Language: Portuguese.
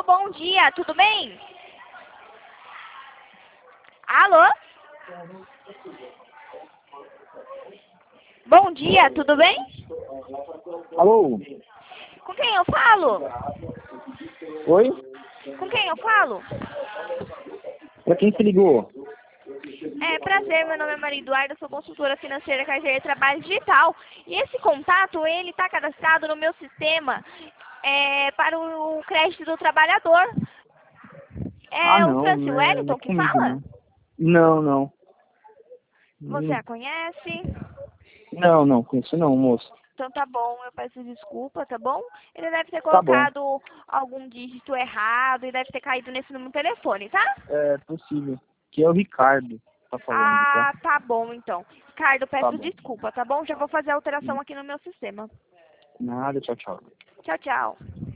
Alô, bom dia, tudo bem? Alô? Bom dia, tudo bem? Alô? Com quem eu falo? Oi? Com quem eu falo? Pra quem se ligou? Prazer, meu nome é Maria Eduarda, sou consultora financeira Carteira de Trabalho Digital. E esse contato, ele está cadastrado no meu sistema para o crédito do trabalhador. É o Não, Franci não é Wellington que comigo, fala? não. Não, não. Você a conhece? Não, conheço não, moço. Então tá bom, eu peço desculpa, tá bom? Ele deve ter Tá bom. colocado algum dígito errado e deve ter caído nesse número de telefone, tá? É possível. Que é o Ricardo que tá falando, tá? Ah, tá bom então. Ricardo, Tá peço bom. desculpa, tá bom? Já vou fazer a alteração aqui no meu sistema. Nada, tchau, tchau. Tchau, tchau.